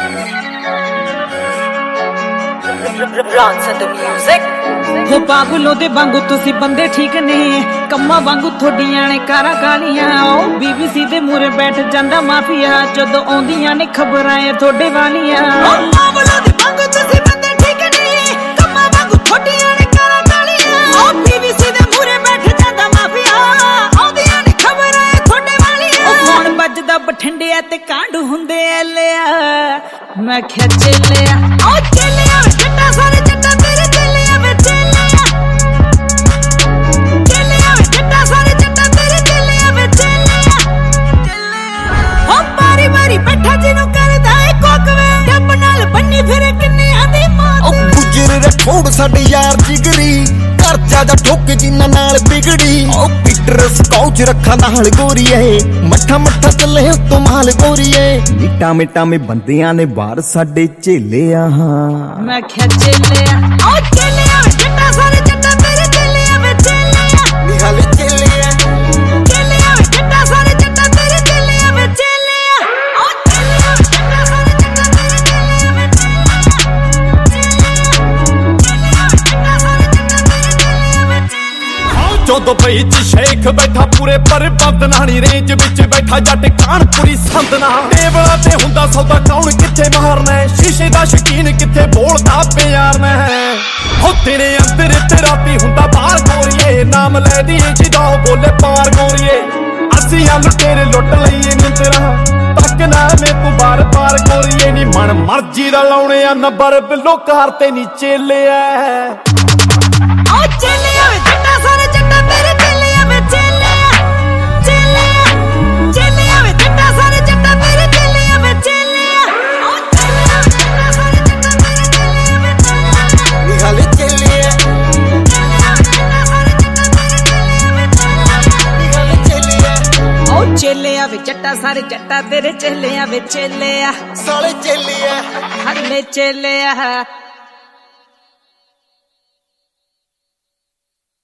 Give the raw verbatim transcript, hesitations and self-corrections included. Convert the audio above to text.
हो पागलों दे वांगू तुसी बंदे ठीक ने कम्मा वांगू थोड़ियां ने कारा गालियां बीबीसी दे मूरे बैठ जांदा माफिया जदों आउंदियां ने खबरां थोड़े वालियां पागलों दे वांगू तुसी बंदे ठीक ने कम्मा वांगू थोड़ियां ने कारा गालियां बीबीसी दे मूरे बैठ जांदा माफिया आउंदियां ने खबरां थोड़े वालियां फोन बजदा बठिंडे ते कांड हुंदे लिया मैं क्या चलिया ओ चलिया जट्टा सारे जट्टा तेरे चलिया वे चलिया चलिया वे जट्टा सारे जट्टा तेरे चलिया वे चलिया चलिया ओ बारी बारी बैठा जिनु करदा ए कोकवे डब नाल बन्नी फिरे किन्नी आंदी मौत ओ गुजर रखोड़ साडे यार जिगरी कर ज्यादा ठोक जिन्ना नाल बिगड़ी ओ पीटर स्काउच रखा नाल गोरीए मठा मठा चले तो माल गोरीए मिटा मिटा में बंदियां ने बाहर साडे झेलिया हां मैं क्या झेलिया ओ झेलिया जट्टा सारे जट्टा तेरे झेलिया वे झेलिया निहाल झेलिया झेलिया जट्टा सारे जट्टा तेरे झेलिया वे झेलिया ओ झेलिया जट्टा सारे जट्टा तेरे झेलिया वे ਜਦੋਂ ਪਈ ਚ ਸ਼ੇਖ ਬੈਠਾ ਪੂਰੇ ਪਰਬੰਦ ਨਾਣੀ ਰੇਂਜ ਵਿੱਚ ਬੈਠਾ ਜੱਟ ਕਾਨਪੁਰੀ ਸੰਦਨਾ ਟੇਬਲਾਂ ਤੇ ਹੁੰਦਾ ਸੌਦਾ ਕੌਣ ਕਿੱਥੇ ਮਾਰਨਾ ਸ਼ੀਸ਼ੇ ਦਾ ਸ਼ਕੀਨ ਕਿੱਥੇ ਬੋਲਦਾ ਪਿਆਰ ਨਾ ਹੋ ਤੇਰੇ ਅੰਦਰ ਤੇ ਰਾਤੀ ਹੁੰਦਾ ਬਾਹਰ ਗੋਰੀਏ ਨਾਮ ਲੈ ਦੀ ਜਿਹਦਾ ਬੋਲੇ ਪਾਰ ਗੋਰੀਏ ਅਸੀਂ ਆ ਲੁਟੇਰੇ ਲੁੱਟ ਲਈਏ ਨਿੰਦਰਾ ਤੱਕ ਨਾ ਮੈਂ ਤੂੰ ਬਾਰ ਬਾਰ ਗੋਰੀਏ ਨੀ ਮਨ ਮਰਜੀ ਦਾ ਲਾਉਣੇ ਆ ਨੰਬਰ ਬਿੱਲੋ ਕਾਰ ਤੇ ਨੀ ਚੇਲਿਆ ਓ ਚੇਲਿਆ ਵੇ ਜੱਟਾ ਸਾਰੇ ਜੱਟਾ ਤੇਰੇ ਚੇਲਿਆ ਵੇ ਚੇਲਿਆ ਚੇਲਿਆ ਚੇਲਿਆ ਵੇ ਜੱਟਾ ਸਾਰੇ ਜੱਟਾ ਤੇਰੇ ਚੇਲਿਆ ਵੇ ਚੇਲਿਆ ਓ ਚੇਲਿਆ ਵੇ ਜੱਟਾ ਸਾਰੇ ਜੱਟਾ ਤੇਰੇ ਚੇਲਿਆ ਵੇ ਚੇਲਿਆ ਨਿਹਾਲ ਚੇਲਿਆ ਚੇਲਿਆ ਵੇ ਜੱਟਾ ਸਾਰੇ ਜੱਟਾ ਤੇਰੇ ਚੇਲਿਆ ਵੇ ਚੇਲਿਆ ਨਿਹਾਲ ਚੇਲਿਆ ਓ ਚੇਲਿਆ ਵੇ ਜੱਟਾ ਸਾਰੇ ਜੱਟਾ ਤੇਰੇ ਚੇਲਿਆ ਵੇ ਚੇਲਿਆ ਸਾਲੇ ਚੇਲਿਆ ਹੱਲੇ ਚੇਲਿਆ